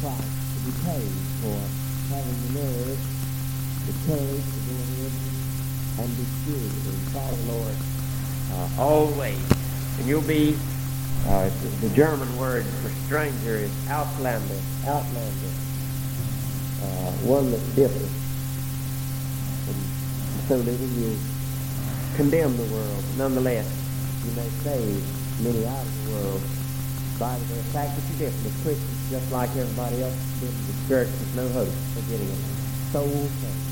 price to be paid for having the nerve, the courage to go ahead and be spiritual and follow the Lord always. And you'll be, the German word for stranger is Outlander, one that's different. And so little you condemn the world. Nonetheless, you may save many out of the world by the very fact that you're different. As Christians, just like everybody else, been to the church with no hope for getting a soul saved.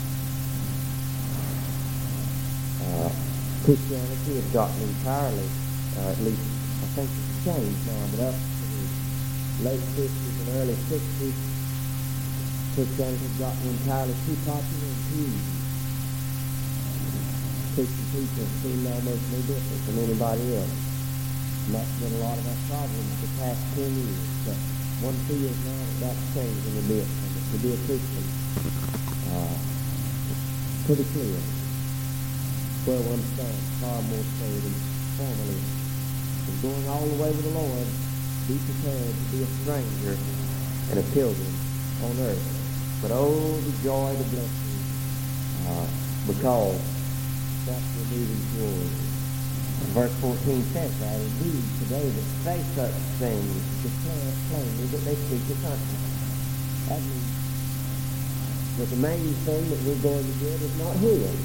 Christianity has gotten entirely, at least I think it's changed now, but up to the late 50s and early 60s, Christianity has gotten entirely too popular and too easy. Christian people seem almost no different from anybody else. And that's been a lot of our problems the past 10 years. But one feels now that that's changing a bit. And to be a Christian, pretty clear where one stands, far more so than formerly. And going all the way with the Lord, be prepared to be a stranger and a pilgrim on earth. But oh, the joy, the blessing, because that's what we're moving towards. Verse 14 says that, indeed, today that say such things declare plainly that they speak the country. That means that the main thing that we're going to get is not healed.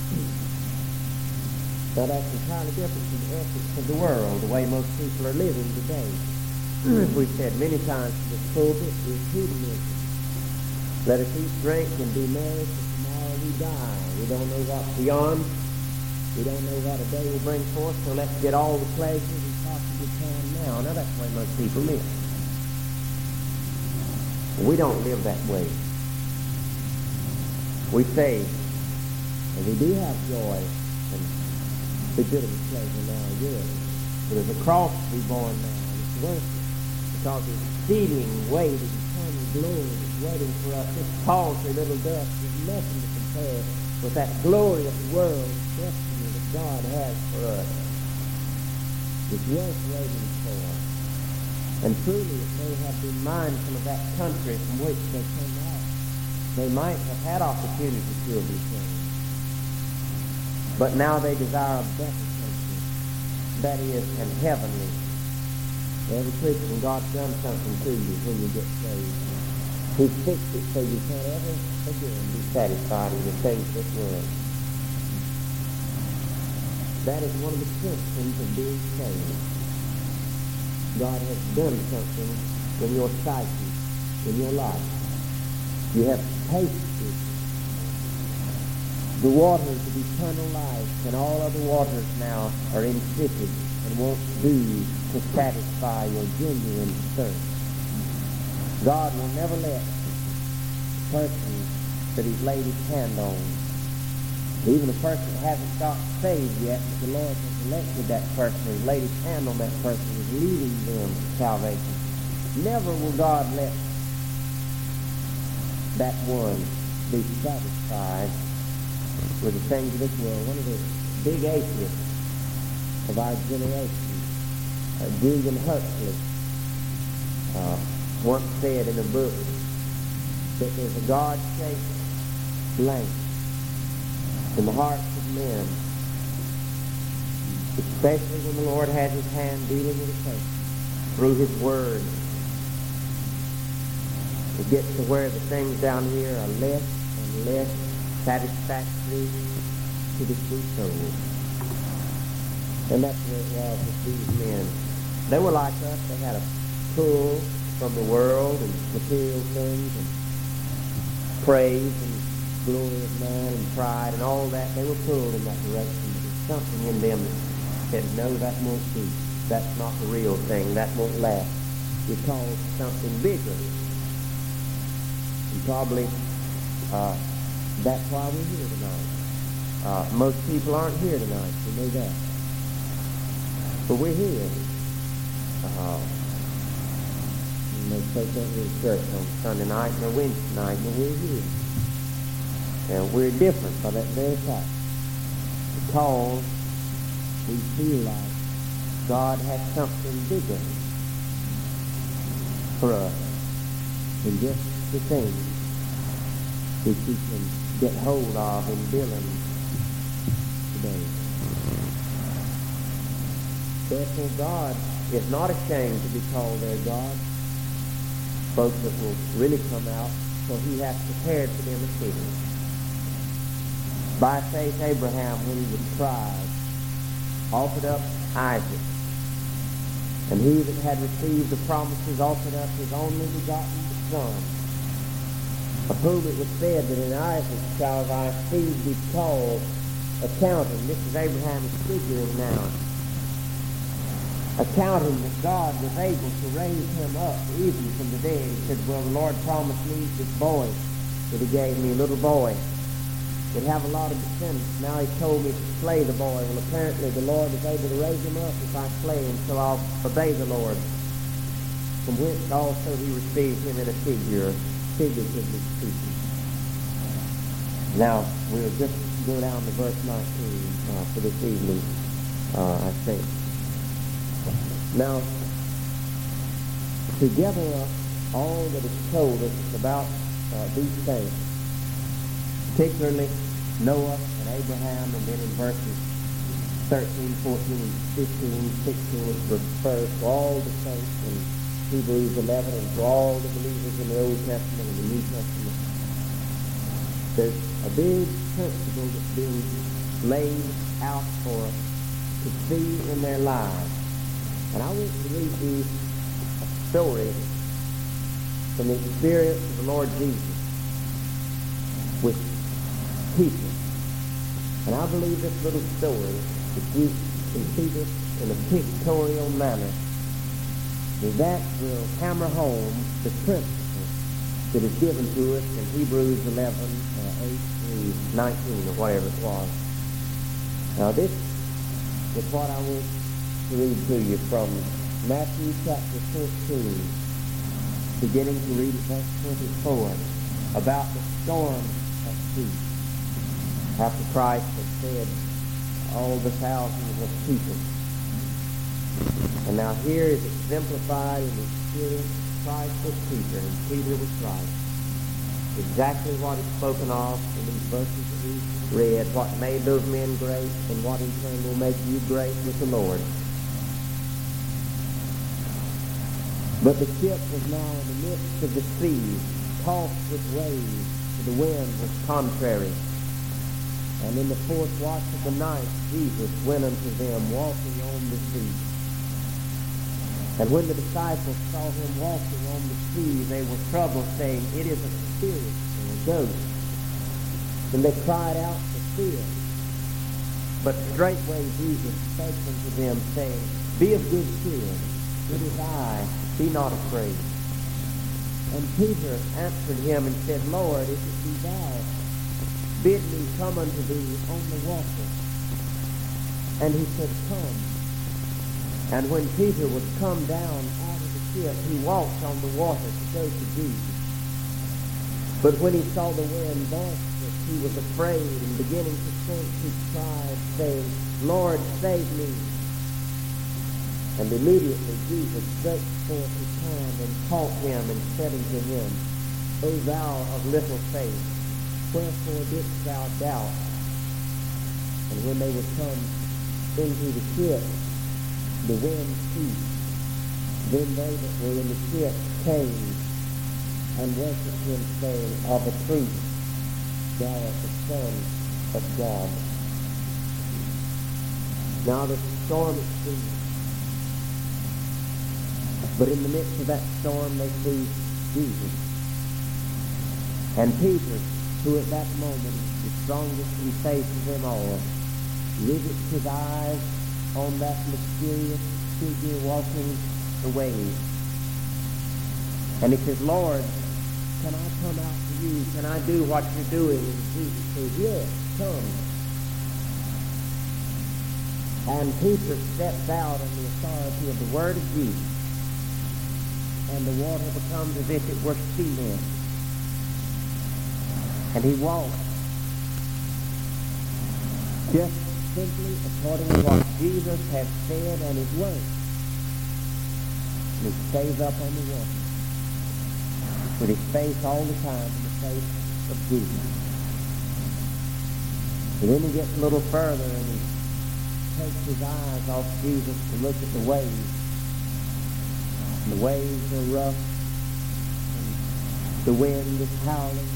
Now that's entirely different from the ethics of the world, the way most people are living today. As we've said many times in this pulpit, is hedonism. Let us eat, drink, and be merry, for tomorrow we die. We don't know what's beyond. We don't know what a day will bring forth, so let's get all the pleasures we possibly can now. Now that's the way most people live. We don't live that way. We say, and we do have joy and legitimate pleasure now, yes. But there's a cross to be borne now, and it's worth it. Because the exceeding weight of eternal glory is waiting for us. This paltry little dust is nothing to compare with that glorious world destiny that God has for us. It's worth waiting for. And truly, if they had been mindful of that country from which they came out, they might have had opportunity to still be saved. But now they desire a better country, that is, an heavenly. Every Christian, God's done something to you when you get saved. He's fixed it so you can't ever again be satisfied with the things of this world. That is one of the symptoms of being saved. God has done something in your psyche, in your life. You have tasted the waters of eternal life, and all other waters now are insipid and won't do to satisfy your genuine thirst. God will never let the person that he's laid his hand on, even a person that hasn't got saved yet, but the Lord has elected that person, has laid his hand on that person, is leading them to salvation. Never will God let that one be satisfied with the things of this world. One of the big atheists of our generation, Julian Huxley, once said in a book that there's a God-shaped blank in the hearts of men, especially when the Lord has his hand dealing with a person through his word. It gets to where the things down here are less and less satisfactory to the true soul. And that's where it was with these men. They were like us. They had a pull from the world and material things and praise and glory of man and pride and all that. They were pulled in that direction. But there's something in them that said, no, that won't be. That's not the real thing. That won't last. You're called to something bigger. And probably that's why we're here tonight. Most people aren't here tonight. We know that. But we're here. Most folks don't go to church on Sunday night nor Wednesday night, but we're here. And we're different by that very fact. Because we feel like God has something bigger for us. in just the things that you can get hold of in dealing today. Therefore, God is not ashamed to be called their God. Folks that will really come out, for he hath prepared for them a city. By faith, Abraham, when he was tried, offered up Isaac. And he that had received the promises offered up his only begotten Son, of whom it was said that in Isaac shall thy seed be called, accounting. This is Abraham is figuring now. Accounting that God was able to raise him up even from the dead. He said, well, the Lord promised me this boy that he gave me, a little boy, would have a lot of descendants. Now he told me to slay the boy. Well, apparently the Lord is able to raise him up if I slay him, so I'll obey the Lord. From whence also he received him in a figure, figuratively speaking. Now, we'll just go down to verse 19 for this evening, I think. Now, to gather up all that is told us about these things, particularly Noah and Abraham, and then in verses 13, 14, 15, 16, it refers to all the saints in Hebrews 11 and to all the believers in the Old Testament and the New Testament. There's a big principle that's being laid out for us to see in their lives. And I want to read you a story from the experience of the Lord Jesus with people. And I believe this little story, if you can see this in a pictorial manner, that will hammer home the principle that is given to us in Hebrews 11, 8 through 19, or whatever it was. Now this is what I want to read to you from Matthew chapter 14, beginning to read at verse 24, about the storm of peace. After Christ had fed all the thousands of people. And now here is exemplified in the experience of Christ with Peter, and Peter with Christ. Exactly what is spoken of in these verses that we read, what made those men great, and what in turn will make you great with the Lord. But the ship was now in the midst of the sea, tossed with waves, for the wind was contrary. And in the fourth watch of the night, Jesus went unto them, walking on the sea. And when the disciples saw him walking on the sea, they were troubled, saying, It is a spirit, or a ghost. And they cried out for fear. But straightway Jesus spake unto them, saying, Be of good cheer, it is I, be not afraid. And Peter answered him and said, Lord, if it be thou, bid me come unto thee on the water. And he said, Come. And when Peter was come down out of the ship, he walked on the water to go to Jesus. But when he saw the wind boisterous, he was afraid, and beginning to sink, he cried, saying, Lord, save me. And immediately Jesus stretched forth his hand and caught him, and said unto him, O thou of little faith, wherefore didst thou doubt? And when they were come into the ship, the wind ceased. Then they that were in the ship came and worshipped him, saying, Of a truth, thou art the Son of God. Now the storm is ceased. But in the midst of that storm, they see Jesus. And Peter, who at that moment is the strongest in faith of them all, rivets his eyes on that mysterious figure walking the waves. And he says, Lord, can I come out to you? Can I do what you're doing? And Jesus says, yes, come. And Peter steps out on the authority of the word of Jesus. And the water becomes as if it were cement. And he walks just simply according to what Jesus had said and his word. And he stays up on the water. with his face all the time in the face of Jesus. And then he gets a little further and he takes his eyes off Jesus to look at the waves. And the waves are rough, and the wind is howling.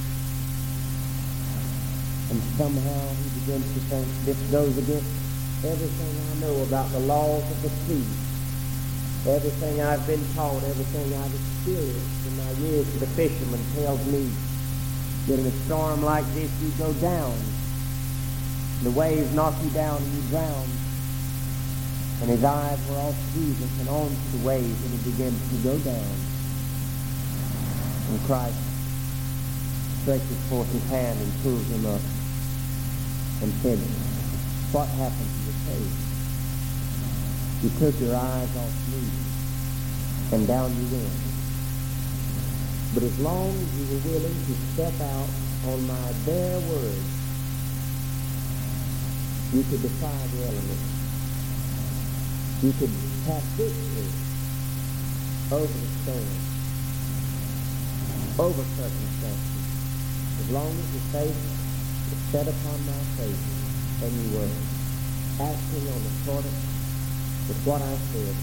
And somehow he begins to think, this goes against everything I know about the laws of the sea. Everything I've been taught, everything I've experienced in my years as a fisherman tells me that in a storm like this you go down. The waves knock you down and you drown. And his eyes were off Jesus and onto the waves, and he begins to go down. And Christ stretches forth his hand and pulls him up and said, what happened to your faith? You took your eyes off me, and down you went. But as long as you were willing to step out on my bare word, you could defy the elements. You could have victory over the storm, over circumstances. As long as your faith was set upon my faith, and you were acting on accordance with what I said,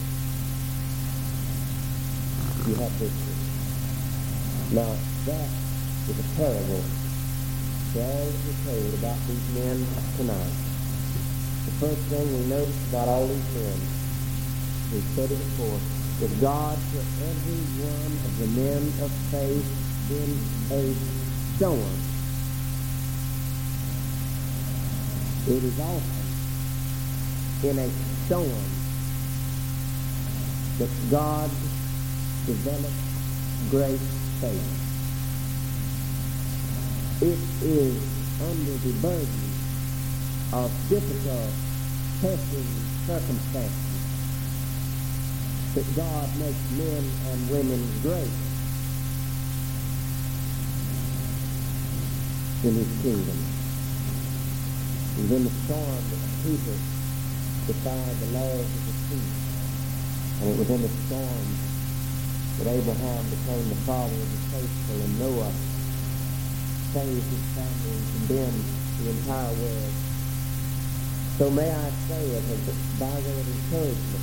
you have victory. Now, that is a parable to all that we're told about these men tonight. The first thing we notice about all these men, we've said it before, is God put every one of the men of faith in a storm. It is often in a storm that God develops great faith. It is under the burden of difficult, testing circumstances that God makes men and women great in his kingdom. It was in the storm that people defied the laws of the sea. And it was in the storm that Abraham became the father of the faithful, and Noah saved his family and condemned the entire world. So may I say it as by way of encouragement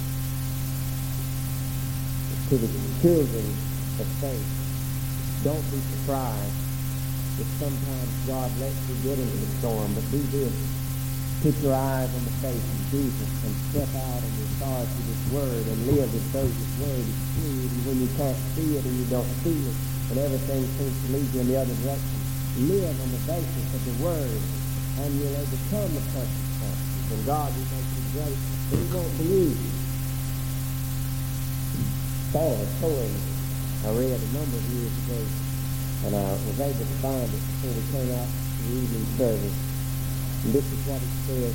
to the children of faith. Don't be surprised if sometimes God lets you get into the storm, but do this. Put your eyes on the face of Jesus and step out in the authority of his word and live as though his word is true. And when you can't see it and you don't feel it and everything seems to lead you in the other direction, live on the basis of the word and you'll overcome the circumstances. And God will make you great, but he won't believe you. Saw a poem I read a number of years ago, and I was able to find it before we came out to the evening service. And this is what it says: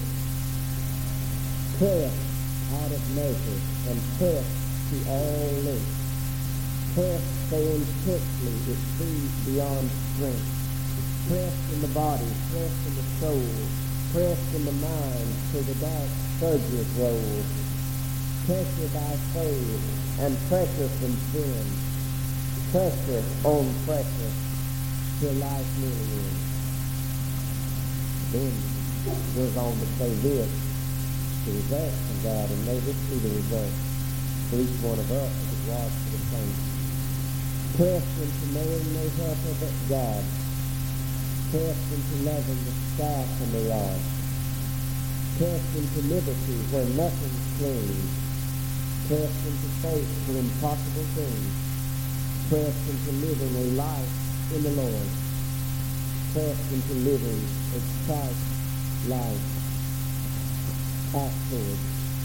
press out of measure and press to all length. Press so intensely it seems beyond strength. Press in the body, press in the soul, press in the mind till the dark surges roll. Pressure by faith and pressure from sin. Pressure on pressure till life nearly ends. Then goes on to say this: the result of God, and may this be the result for each one of us as it was for the saints. Press into knowing no helper but God. Press into loving the staff and the rod. Press into liberty where nothing clings. Press into faith for impossible things. Press into living a life in the Lord. Press into living a Christ life afterwards.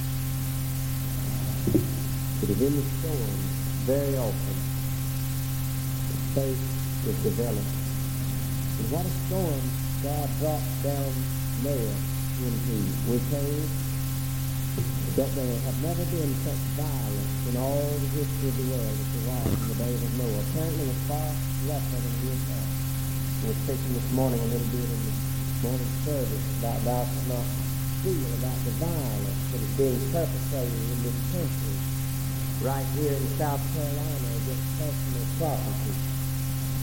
It is in the storm very often that faith is developed. And what a storm God brought down Noah into. We're told that there have never been such violence in all the history of the world as there was in the days of Noah. Apparently it was far rougher than it is now. We were speaking this morning a little bit in the morning service about thou shalt not feel about the violence that is being perpetrated in this country, right here in South Carolina, against personal property.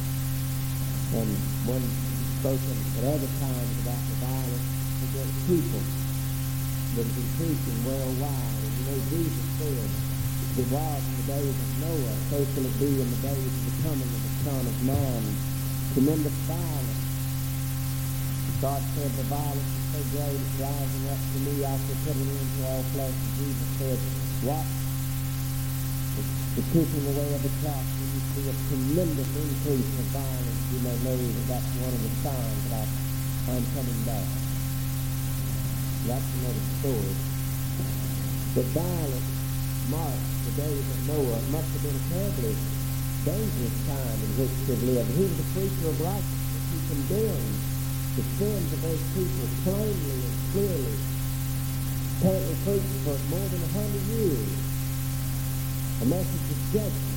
And one spoken at other times about the violence against people that is increasing worldwide. And you know, Jesus said, it was in the days of Noah, so shall it be in the days of the coming of the Son of Man. Tremendous violence. God said the violence is so great, it's rising up to me, I shall put it into all flesh. And Jesus said, watch the taking away of the cross. When you see a tremendous increase of violence, you may know that that's one of the signs that I'm coming back. That's another story. But violence marked the days of Noah. It must have been a terribly dangerous time in which to live. He was a preacher of righteousness. He condemned the sins of those people plainly and clearly. Apparently preached for more than 100 years. A message of judgment.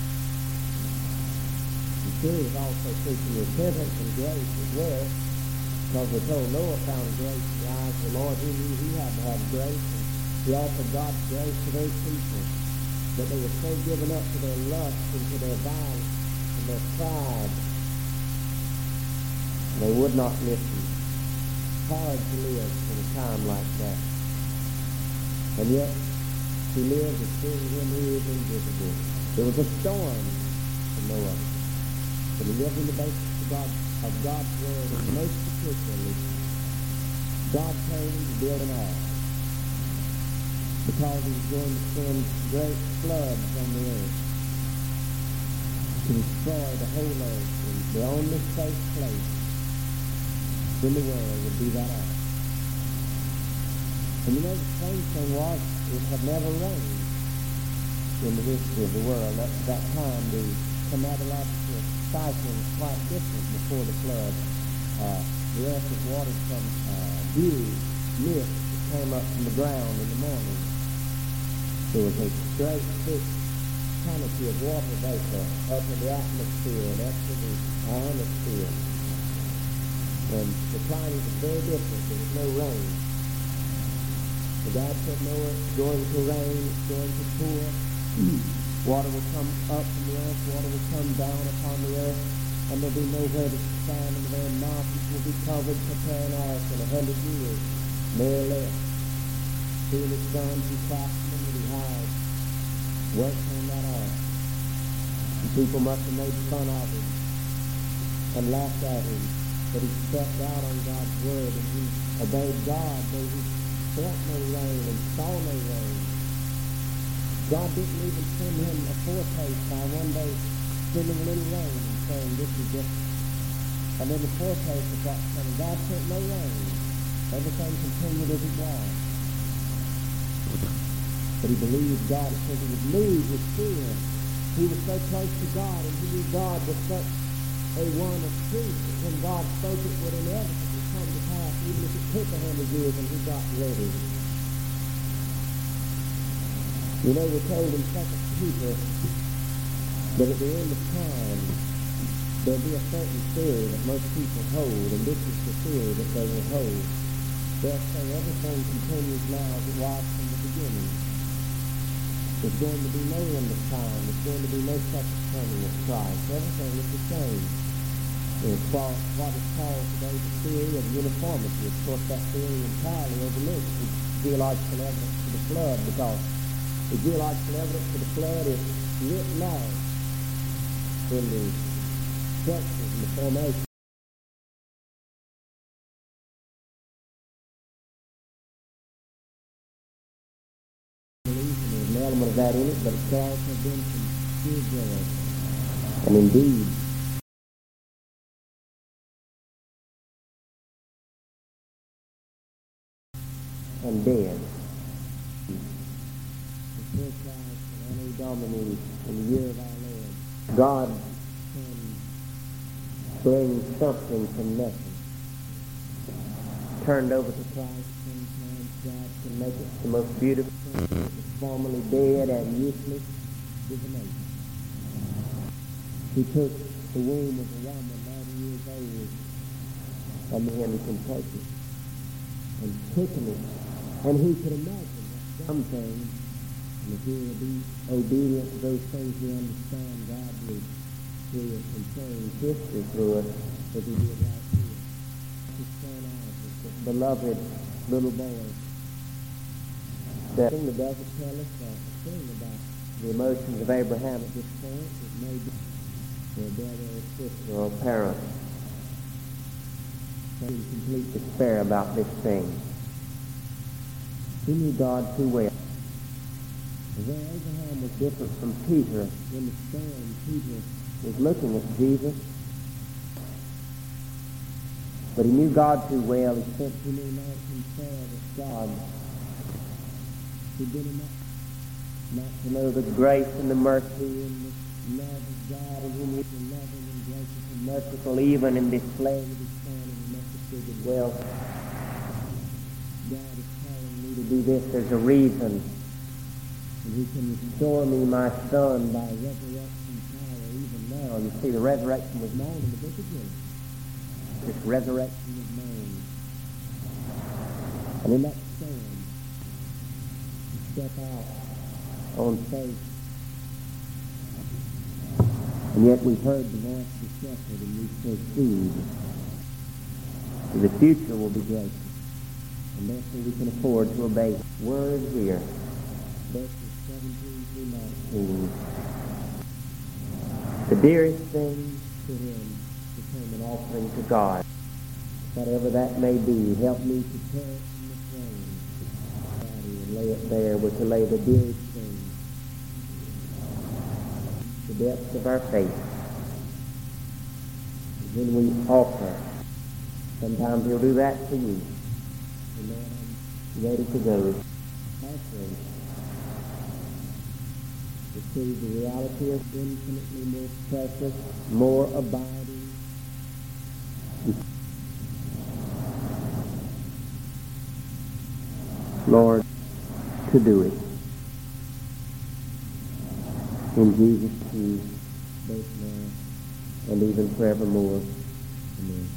And sure, he was also preaching repentance and grace as well, because we're told Noah found grace in the eyes of the Lord. He knew he had to have grace, and he offered God's grace to those people, that they were so given up to their lust and to their violence and their pride. They would not listen. Hard to live in a time like that. And yet, he lived as seeing him who is invisible. There was a storm for Noah. But he lived in the basis of God's word, and most particularly, God told him to build an ark, because he was going to send great floods on the earth to destroy the whole earth, and the only safe place in the world would be that ark. And you know, the strange thing was, it had never rained in the history of the world. At that time, the climatological cycle was quite different before the flood. The earth was watered from dew, mist that came up from the ground in the morning. There was a straight, thick canopy of water vapor up in the atmosphere and up to the ionosphere. And the climate was very different. There was no rain. And God said, Noah, it's going to rain, it's going to pour. Water will come up from the earth, water will come down upon the earth, and there'll be nowhere to stand, and the very mountains will be covered for an ark in 100 years, more or less. Soon it's done, he fastened them and he hired, worked on that ark. And people must have made fun of him and laughed at him, but he stepped out on God's word, and he obeyed God, though he felt no rain and saw no rain. God didn't even send him a foretaste by one day sending a little rain and saying, this is just a little foretaste of what's coming. God sent no rain. Everything continued as it was. But he believed God because he was moved with fear. He was so close to God, and he knew God was such a one of truth that when God spoke it would inevitably come to pass, even if it took 100 years and he got ready. You know, we're told in 2 Peter that at the end of time there'll be a certain theory that most people hold, and this is the theory that they will hold. They'll say everything continues now as it was from the beginning. There's going to be no end of time. There's going to be no second coming of Christ. Everything is the same. It's what is called today the theory of uniformity. Of course, that theory entirely overlooks the geological evidence for the flood, because the geological evidence for the flood is writ large in the structures and the formation. There's an element of that in it, but it could also have been some sheer jealousy. And indeed, and dead. The Christ and Anno Domini in the year of our Lord, God can bring something from nothing. Turned over to Christ, sometimes God can make it the most beautiful thing that was formerly dead and useless is amazing. He took the womb of a woman 90 years old, and then he can take it and quicken it. And who could imagine that some things, and if we will be obedient to those things we understand, God will through us and changed history through us as he did right here. His son Isaac, this beloved little boy. The thing that doesn't tell us a thing about the emotions of Abraham at this point. It may be for a brother or sister or a parent in complete despair about this thing. He knew God too well. Although Abraham was different from Peter, in the storm, Peter was looking at Jesus. But he knew God too well. He simply knew not himself as God. He'd been enough not to know the grace and the mercy and the love of God, and whom he was loving and gracious and merciful, even in this flame of his son, and he must have figured, well, God is calling me to do this. There's a reason. And he can restore me, my son, by resurrection power even now. You see, the resurrection was known in the book of Genesis. This resurrection was known. And in that storm, to step out on faith. And yet we've heard the voice of the shepherd, and we proceed. The future will be gracious. And therefore we can afford to obey. Word here. Verses 17 through 19. The dearest thing to him became an offering to God. Whatever that may be, help me to tear it from the throne and lay it there. We're to lay the dearest thing, the depths of our faith. And when we offer, sometimes he'll do that for you. And Lord, I'm ready to go. Offering. To see the reality of infinitely more precious, more abiding. Lord, to do it. In Jesus' name, both now and even forevermore. Amen.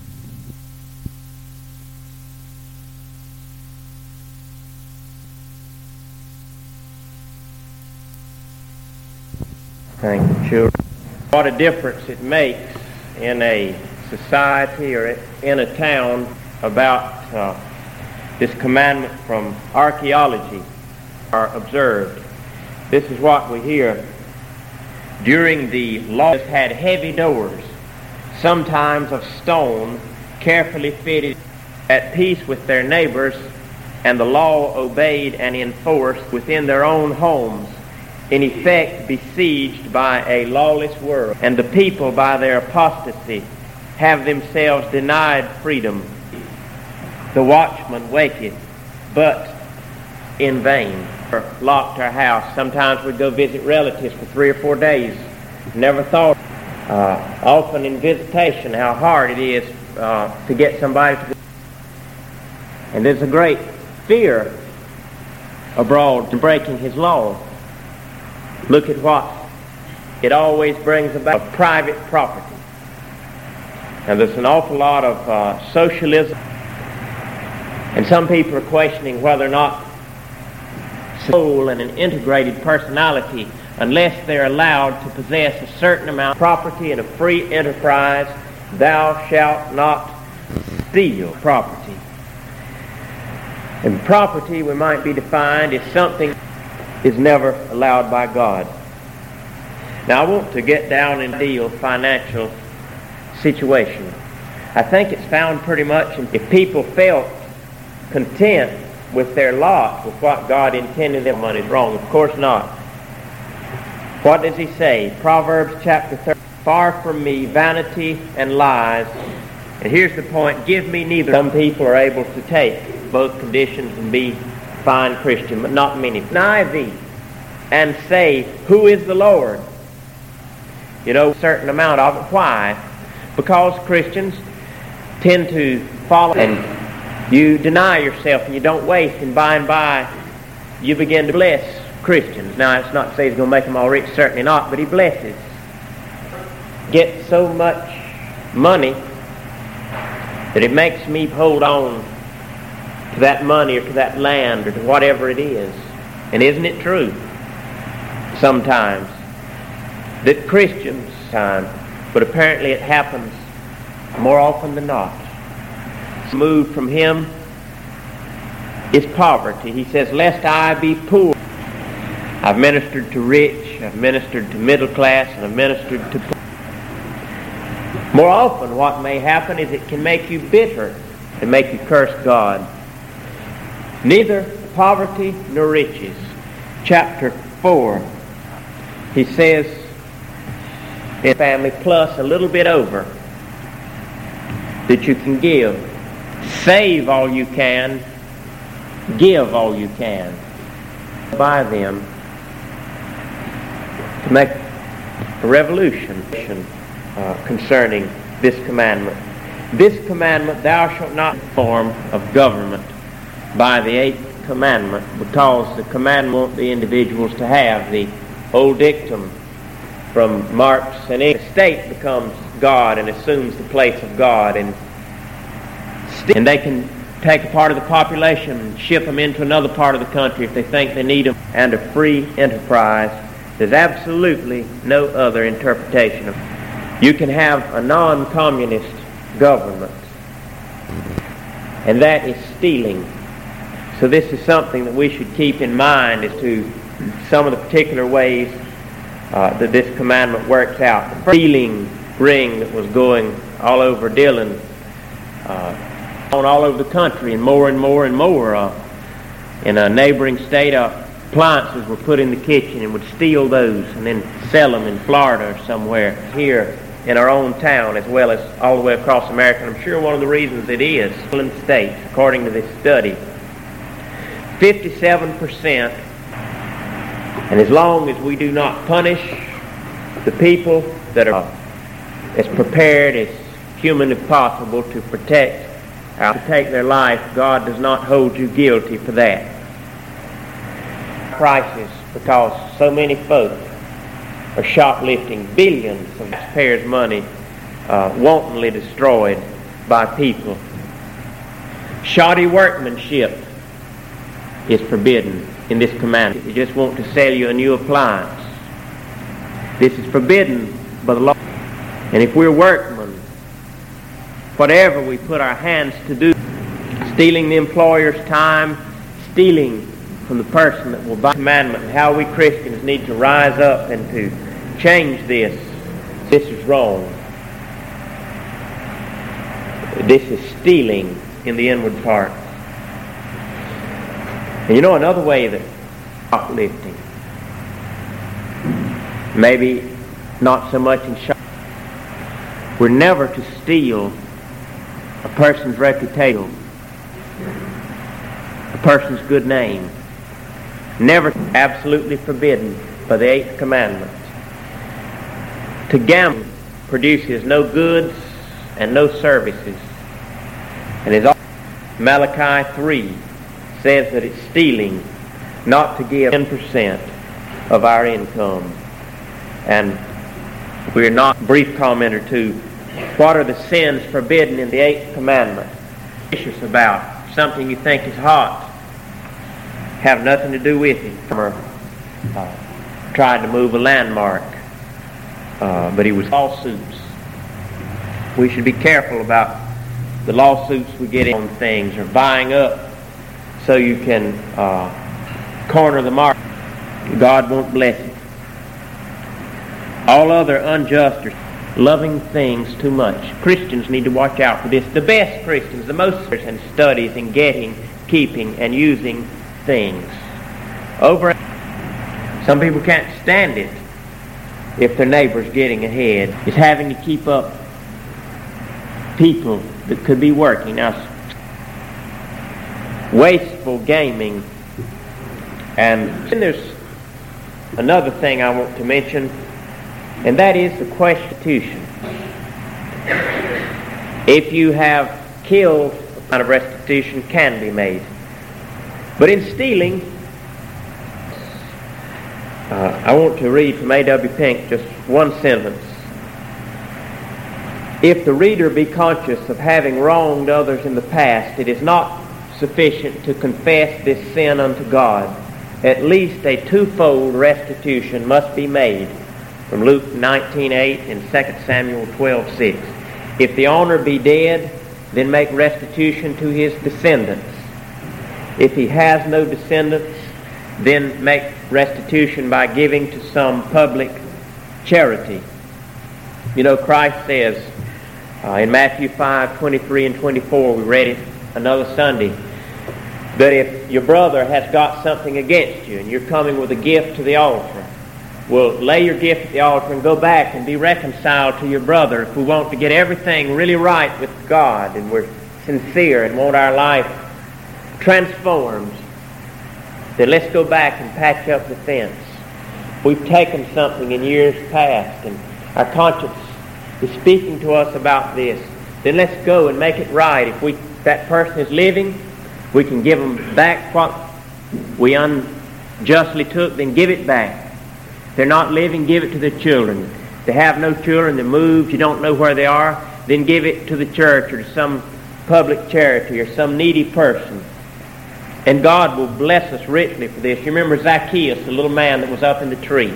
Thank you, children. What a difference it makes in a society or in a town about this commandment from archaeology are observed. This is what we hear. During the law, it had heavy doors, sometimes of stone, carefully fitted, at peace with their neighbors, and the law obeyed and enforced within their own homes, in effect besieged by a lawless world, and the people by their apostasy have themselves denied freedom. The watchman waketh, but in vain. Locked our house. Sometimes we'd go visit relatives for 3 or 4 days. Never thought, often in visitation, how hard it is to get somebody to. And there's a great fear abroad in breaking his law. Look at what it always brings about, private property. And there's an awful lot of socialism. And some people are questioning whether or not soul and an integrated personality, unless they're allowed to possess a certain amount of property in a free enterprise, thou shalt not steal property. And property, we might be defined as something is never allowed by God. Now I want to get down and deal financial situation. I think it's found pretty much if people felt content with their lot, with what God intended them, money is wrong. Of course not. What does he say? Proverbs chapter 30. Far from me vanity and lies. And here's the point. Give me neither. Some people are able to take both conditions and be fine Christian, but not many. Deny thee and say, who is the Lord? You know, a certain amount of it. Why? Because Christians tend to follow, and you deny yourself and you don't waste, and by you begin to bless Christians. Now, it's not to say he's going to make them all rich, certainly not, but he blesses. Get so much money that it makes me hold on to that money or to that land or to whatever it is. And isn't it true sometimes that Christians but apparently it happens more often than not. Removed from him is poverty. He says, lest I be poor. I've ministered to rich, I've ministered to middle class, and I've ministered to poor. More often what may happen is it can make you bitter and make you curse God. Neither poverty nor riches. Chapter 4, he says, in family plus a little bit over, that you can give. Save all you can, give all you can. By them to make a revolution concerning this commandment. This commandment, thou shalt not form of government by the eighth commandment, because the commandment wants the individuals to have the old dictum from Marx and Engels. The state becomes God and assumes the place of God, and they can take a part of the population and ship them into another part of the country if they think they need them, and a free enterprise. There's absolutely no other interpretation of it. You can have a non-communist government, and that is stealing. So this is something that we should keep in mind as to some of the particular ways that this commandment works out. The stealing ring that was going all over Dillon, on all over the country, and more and more and more. In a neighboring state, appliances were put in the kitchen and would steal those and then sell them in Florida or somewhere. Here in our own town, as well as all the way across America. And I'm sure one of the reasons it is in states, according to this study, 57%. And as long as we do not punish the people that are as prepared as humanly possible to protect, to take their life, God does not hold you guilty for that. Prices, because so many folks are shoplifting billions of taxpayers' money wantonly destroyed by people. Shoddy workmanship is forbidden in this commandment. They just want to sell you a new appliance. This is forbidden by the law. And if we're workmen, whatever we put our hands to do, stealing the employer's time, stealing from the person that will buy the commandment, and how we Christians need to rise up and to change this. This is wrong. This is stealing in the inward part. And you know another way that shoplifting, maybe not so much in shoplifting, we're never to steal a person's reputation, a person's good name. Never, absolutely forbidden by the eighth commandment. To gamble produces no goods and no services. And as Malachi 3 says that it's stealing not to give 10% of our income. And we're not, brief comment or two, what are the sins forbidden in the eighth commandment? Vicious about something you think is hot, have nothing to do with it. Tried to move a landmark, but he was lawsuits. We should be careful about the lawsuits we get on things, or buying up so you can corner the market. God won't bless it. All other unjust or loving things too much. Christians need to watch out for this. The best Christians, the most and studies in getting, keeping, and using things. Some people can't stand it if their neighbor's getting ahead. It's having to keep up people that could be working. Now, wasteful gaming. And then there's another thing I want to mention, and that is the restitution. If you have killed, a kind of restitution can be made. But in stealing, I want to read from A.W. Pink just one sentence. If the reader be conscious of having wronged others in the past, it is not sufficient to confess this sin unto God. At least a twofold restitution must be made. from Luke 19:8 and 2 Samuel 12:6. If the owner be dead, then make restitution to his descendants. If he has no descendants, then make restitution by giving to some public charity. You know, Christ says in Matthew 5:23 and 24, we read it another Sunday, that if your brother has got something against you and you're coming with a gift to the altar, well, lay your gift at the altar and go back and be reconciled to your brother. If we want to get everything really right with God and we're sincere and want our life transformed, then let's go back and patch up the fence. We've taken something in years past and our conscience is speaking to us about this. Then let's go and make it right. If that person is living, we can give them back what we unjustly took, then give it back. If they're not living, give it to their children. If they have no children, they moved, you don't know where they are, then give it to the church or to some public charity or some needy person. And God will bless us richly for this. You remember Zacchaeus, the little man that was up in the tree.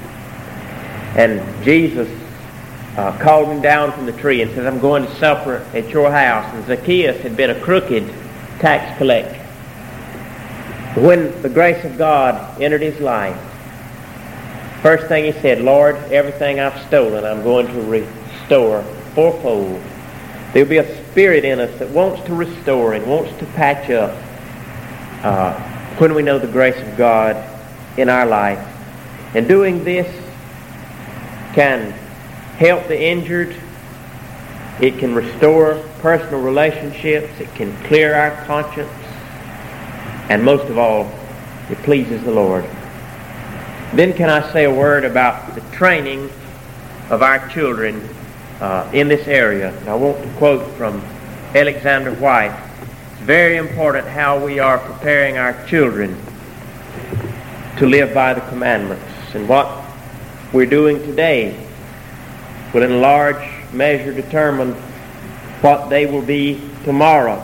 And Jesus called him down from the tree and said, I'm going to supper at your house. And Zacchaeus had been a crooked tax collector. When the grace of God entered his life, first thing he said, Lord, everything I've stolen, I'm going to restore fourfold. There'll be a spirit in us that wants to restore and wants to patch up when we know the grace of God in our life. And doing this can help the injured. It can restore personal relationships. It can clear our conscience. And most of all, it pleases the Lord. Then can I say a word about the training of our children in this area? And I want to quote from Alexander White. It's very important how we are preparing our children to live by the commandments. And what we're doing today will in large measure determine what they will be tomorrow.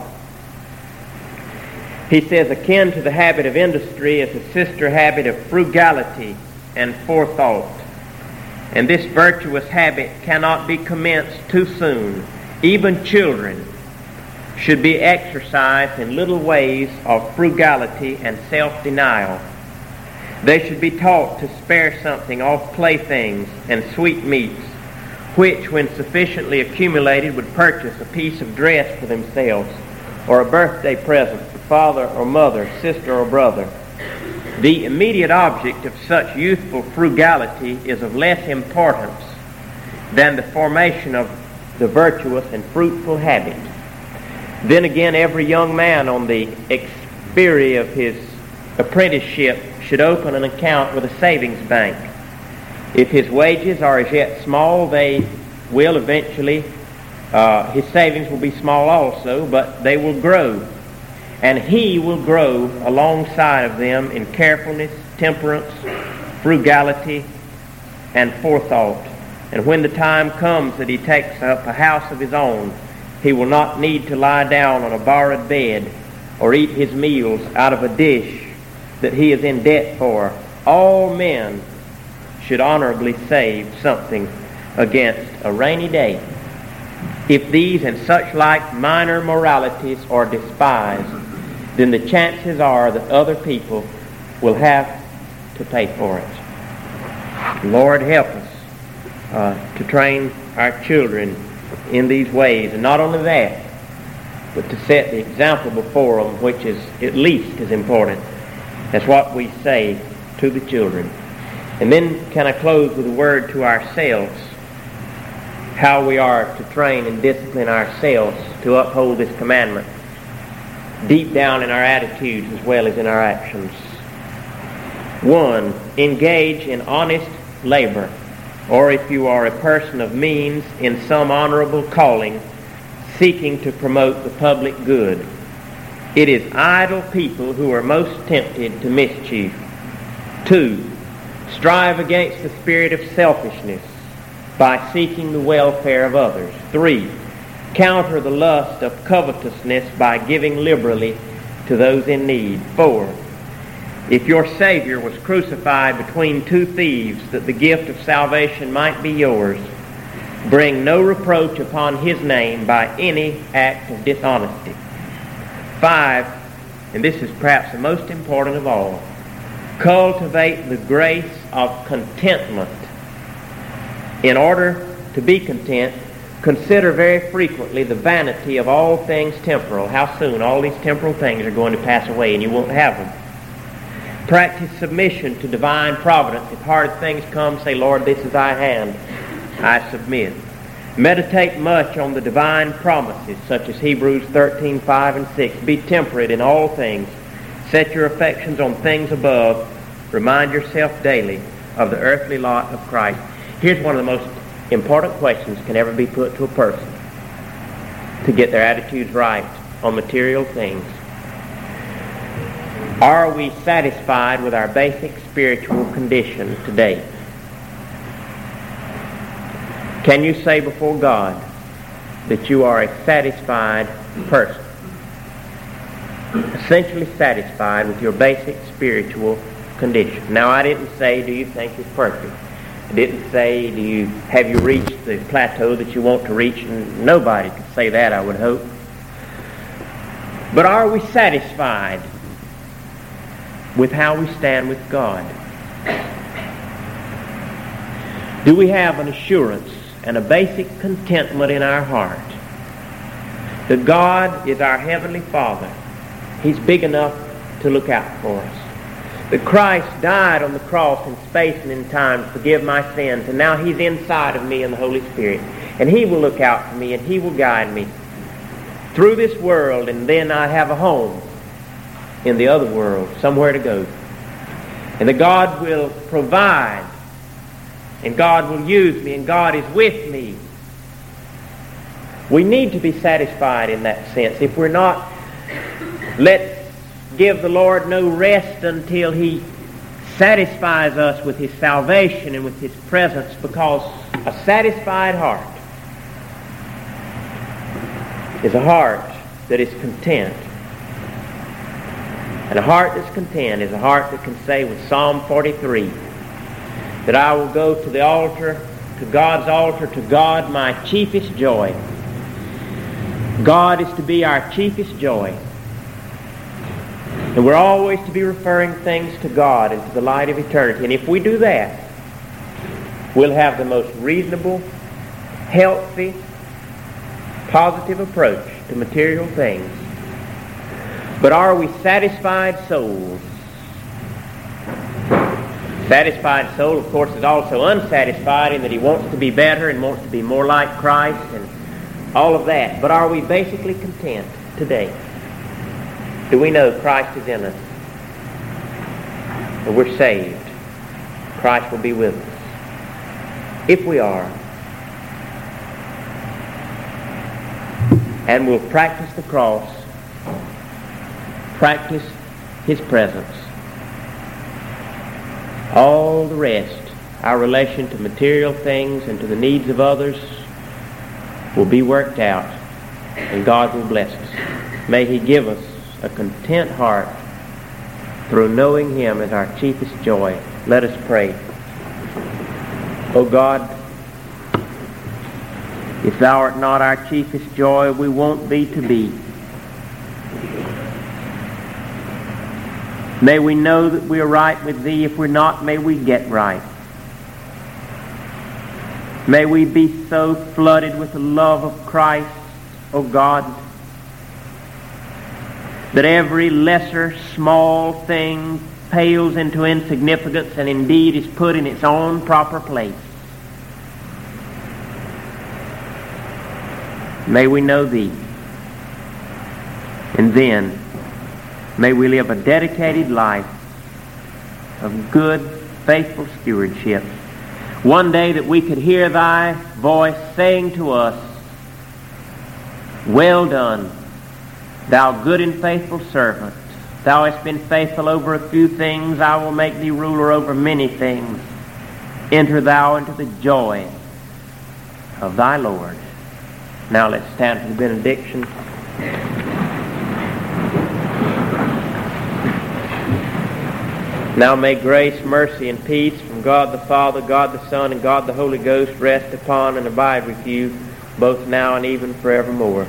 He says, akin to the habit of industry is a sister habit of frugality and forethought. And this virtuous habit cannot be commenced too soon. Even children should be exercised in little ways of frugality and self-denial. They should be taught to spare something off playthings and sweetmeats, which, when sufficiently accumulated, would purchase a piece of dress for themselves or a birthday present for father or mother, sister or brother. The immediate object of such youthful frugality is of less importance than the formation of the virtuous and fruitful habit. Then again, every young man on the expiry of his apprenticeship should open an account with a savings bank. If his wages are as yet small, they will eventually, his savings will be small also, but they will grow. And he will grow alongside of them in carefulness, temperance, frugality, and forethought. And when the time comes that he takes up a house of his own, he will not need to lie down on a borrowed bed or eat his meals out of a dish that he is in debt for. All men should honorably save something against a rainy day. If these and such like minor moralities are despised, then the chances are that other people will have to pay for it. Lord, help us to train our children in these ways, and not only that, but to set the example before them, which is at least as important as what we say to the children. And then can I close with a word to ourselves, how we are to train and discipline ourselves to uphold this commandment, deep down in our attitudes as well as in our actions. 1, engage in honest labor, or if you are a person of means, in some honorable calling, seeking to promote the public good. It is idle people who are most tempted to mischief. 2, strive against the spirit of selfishness by seeking the welfare of others. 3, counter the lust of covetousness by giving liberally to those in need. 4, If your Savior was crucified between two thieves that the gift of salvation might be yours, bring no reproach upon his name by any act of dishonesty. 5, and this is perhaps the most important of all, cultivate the grace of contentment. In order to be content, consider very frequently the vanity of all things temporal, how soon all these temporal things are going to pass away and you won't have them. Practice submission to divine providence. If hard things come, say, Lord, this is thy hand. I submit. Meditate much on the divine promises, such as Hebrews 13:5 and 6. Be temperate in all things. Set your affections on things above. Remind yourself daily of the earthly lot of Christ. Here's one of the most important questions can ever be put to a person to get their attitudes right on material things. Are we satisfied with our basic spiritual condition today? Can you say before God that you are a satisfied person? Essentially satisfied with your basic spiritual condition. Now, I didn't say, do you think you're perfect? I didn't say, have you reached the plateau that you want to reach? And nobody could say that, I would hope. But are we satisfied with how we stand with God? Do we have an assurance and a basic contentment in our heart that God is our Heavenly Father? He's big enough to look out for us. That Christ died on the cross in space and in time to forgive my sins, and now He's inside of me in the Holy Spirit. And He will look out for me, and He will guide me through this world, and then I have a home in the other world, somewhere to go. And that God will provide, and God will use me, and God is with me. We need to be satisfied in that sense. If we're not, let's give the Lord no rest until He satisfies us with His salvation and with His presence, because a satisfied heart is a heart that is content. And a heart that's content is a heart that can say with Psalm 43 that I will go to the altar, to God my chiefest joy. God is to be our chiefest joy. And we're always to be referring things to God and to the light of eternity. And if we do that, we'll have the most reasonable, healthy, positive approach to material things. But are we satisfied souls? Satisfied soul, of course, is also unsatisfied in that he wants to be better and wants to be more like Christ and all of that. But are we basically content today? Do we know Christ is in us? And we're saved. Christ will be with us. If we are, and we'll practice the cross, practice His presence, all the rest, our relation to material things and to the needs of others, will be worked out, and God will bless us. May He give us a content heart through knowing Him as our chiefest joy. Let us pray. O God, if Thou art not our chiefest joy, we won't be to be. May we know that we are right with Thee. If we're not, may we get right. May we be so flooded with the love of Christ, O God, that every lesser, small thing pales into insignificance and indeed is put in its own proper place. May we know Thee. And then may we live a dedicated life of good, faithful stewardship. One day that we could hear Thy voice saying to us, "Well done, thou good and faithful servant. Thou hast been faithful over a few things. I will make thee ruler over many things. Enter thou into the joy of thy Lord." Now let's stand for the benediction. Now may grace, mercy, and peace from God the Father, God the Son, and God the Holy Ghost rest upon and abide with you, both now and even forevermore.